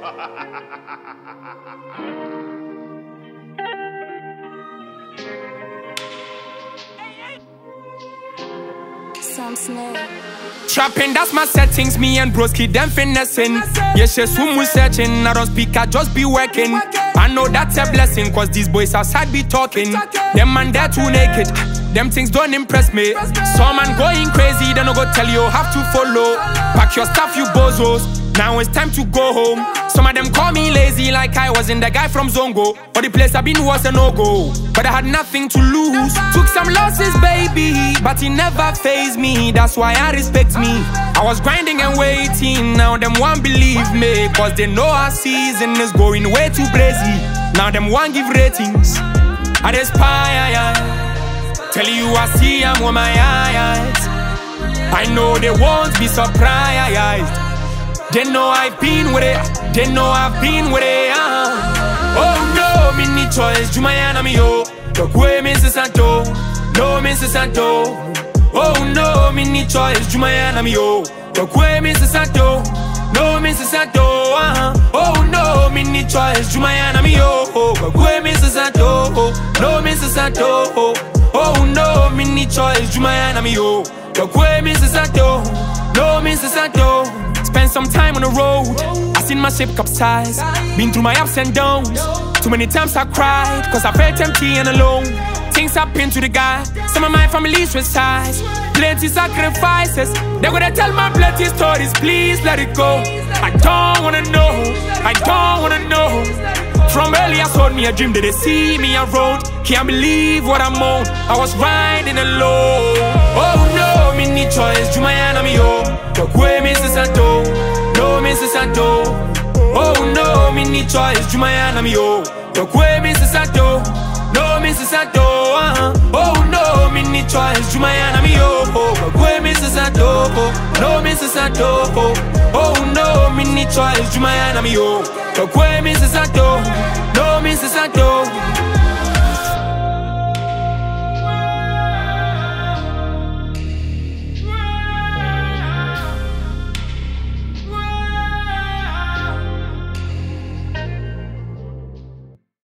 Sam Snare. Trapping, that's my settings, me and broski, them finessing. Yes, yes, whom we searching, I don't speak, I just be working. I know that's a blessing, cause these boys outside be talking. Them man, they're too naked, them things don't impress me. Some man going crazy, they no go tell you, have to follow. Pack your stuff, you bozos, now it's time to go home. Some of them call me lazy like I wasn't the guy from Zongo, but the place I've been was a no-go. But I had nothing to lose, took some losses, baby, but it never fazed me, that's why I respect me. I was grinding and waiting, now them won't believe me, cause they know our season is going way too crazy. Now them won't give ratings, I aspire. Tell you I see I'm with my eyes, I know they won't be surprised. They know I've been with it, they know I've been with it. Oh no, me need choice, Jumayana mi yo. Tokwe Mr. Santo, no Mr. Santo. Oh no, me need choice, Jumayana mi yo. Tokwe Mr. Santo, no Mr. Santo. Oh no, me need choice, Jumayana mi yo. Tokwe Mr. Santo, no Mr. Santo. Oh no, me need choice, Jumayana mi yo. Tokwe Mr. Santo, no Mr. Santo. Spent some time on the road, I seen my ship capsize. Been through my ups and downs, too many times I cried, cause I felt empty and alone. Things happen to the guy, some of my family's reside. Plenty sacrifices, they gonna tell my plenty stories, please let it go. I don't wanna know, I don't wanna know. From early I sold me a dream, did they see me around? Can't believe what I'm on, I was riding alone. Oh no, me need choice, Jumayana mi yo. Tokwe Mr. Santo, no Mr. Santo. Oh no, me need choice, Jumayana mi yo. Tokwe Mr. Santo, no Mr. Santo. Oh no, me need choice, Jumayana mi yo. Tokwe Mr. Santo, no Mr. Santo. Oh no, me need choice, Jumayana mi yo. Tokwe